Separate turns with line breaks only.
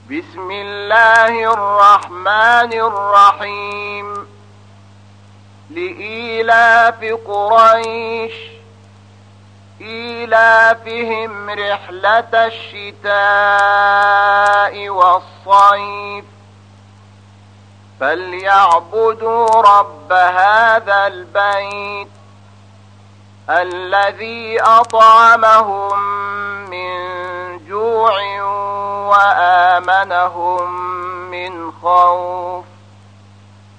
بسم الله الرحمن الرحيم لإيلاف قريش إيلافهم رحلة الشتاء والصيف فليعبدوا رب هذا البيت الذي أطعمهم من جوع وآمنهم من خوف